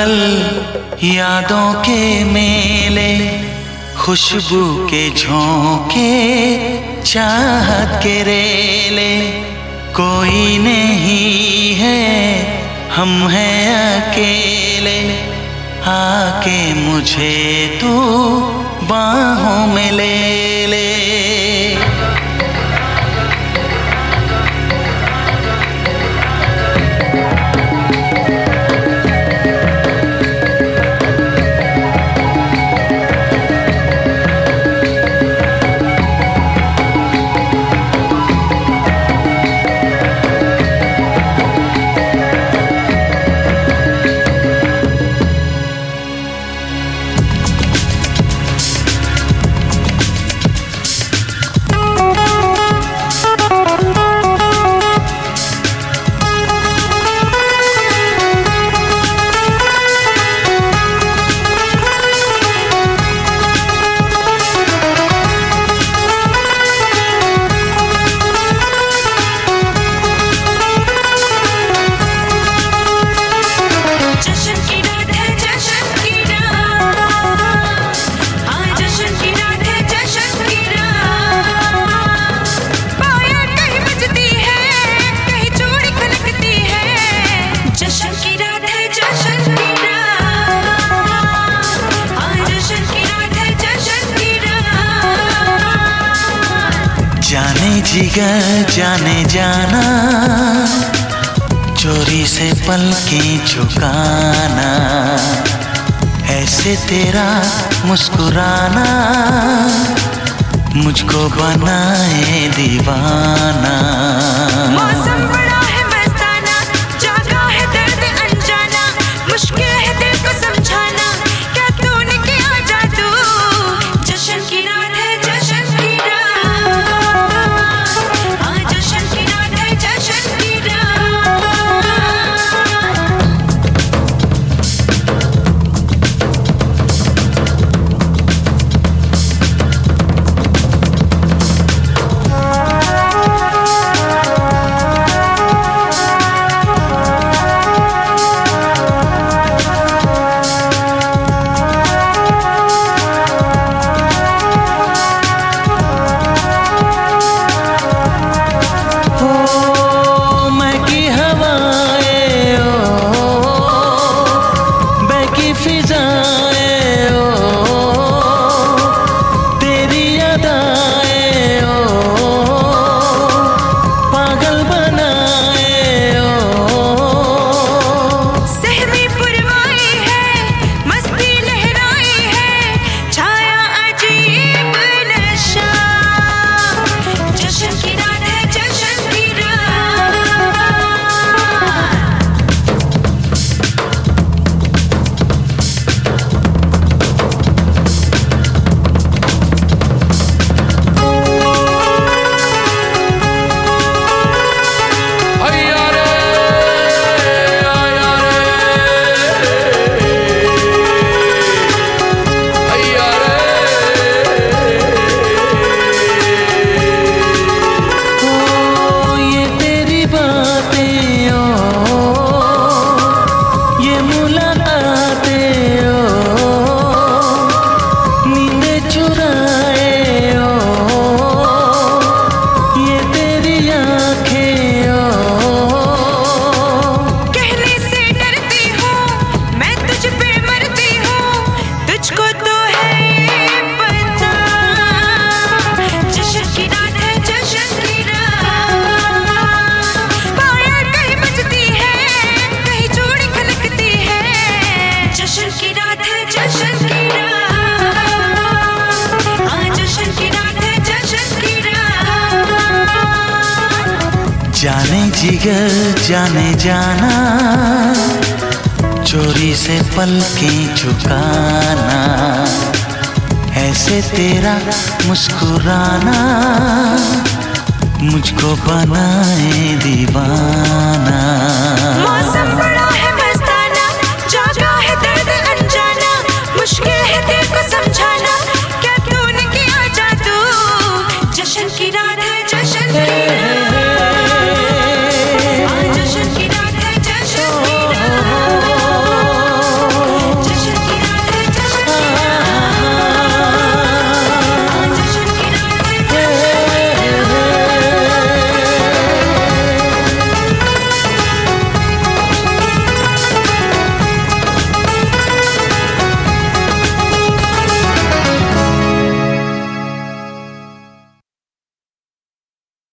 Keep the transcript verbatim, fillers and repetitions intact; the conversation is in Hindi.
पल यादों के मेले, खुशबू के झोंके, चाहत के रेले। कोई नहीं है, हम हैं अकेले, आके मुझे तू बाहों में ले ले। जाने जिगर जाने जाना, चोरी से पलकें झुकाना, ऐसे तेरा मुस्कुराना मुझको बनाए दीवाना। मौसम बड़ा है मस्ताना, जागा है दर्द अनजाना, मुश्किल है दिल को समझाना, क्या तूने किया जादू। जश्न की रात है, जश्न की रात, हाँ जश्न की रात है, जश्न की रात। जाने जिगर जाने जाना, चोरी से पलकें झुकाना, ऐसे तेरा मुस्कुराना मुझको बनाए दीवाना।